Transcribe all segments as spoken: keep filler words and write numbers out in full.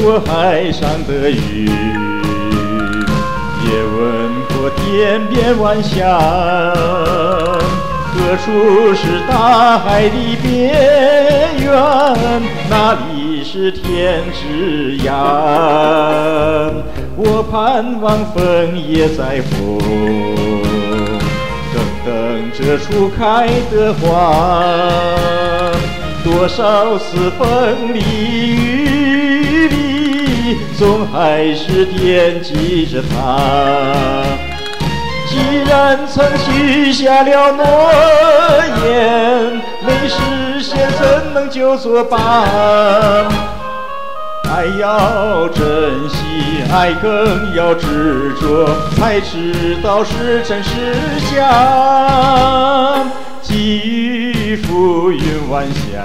过海上的云，也问过天边晚霞，何处是大海的边缘？哪里是天之涯？我盼望枫叶在风，更等这初开的花。多少次风里雨里，总还是惦记着他。既然曾许下了诺言，没实现怎能就作罢？爱要珍惜，爱更要执着，才知道是真是假。寄予浮云晚霞，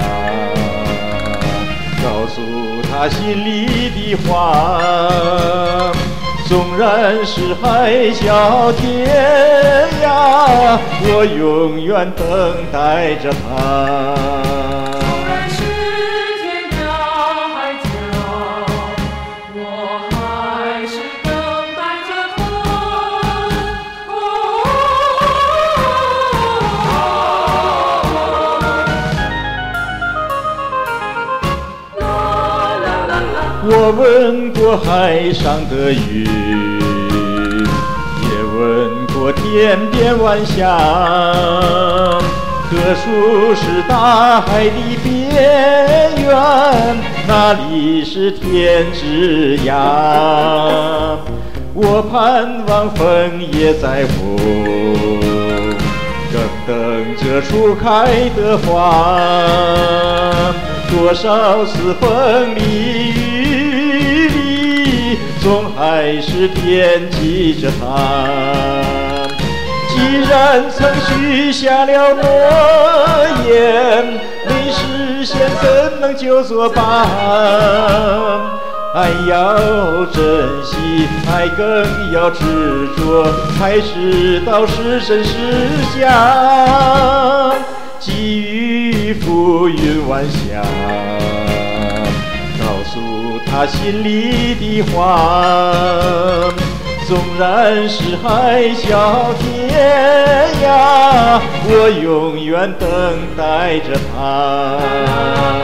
告诉他心里的话。纵然是海角天涯，我永远等待着他。 纵然是天涯海角，我还是等待着他。啦啦啦啦。 我问过海上的云，也问过天边晚霞，何处是大海的边缘？哪里是天之涯？我盼望枫叶在风，更等这初开的花。多少次风里雨里，总还是惦记着他。既然曾许下了诺言，没实现怎能就作罢？爱要珍惜，爱更要执着，才知道是真是假。寄予浮云晚霞，告诉他心里的话。纵然是海角天涯，我永远等待着他。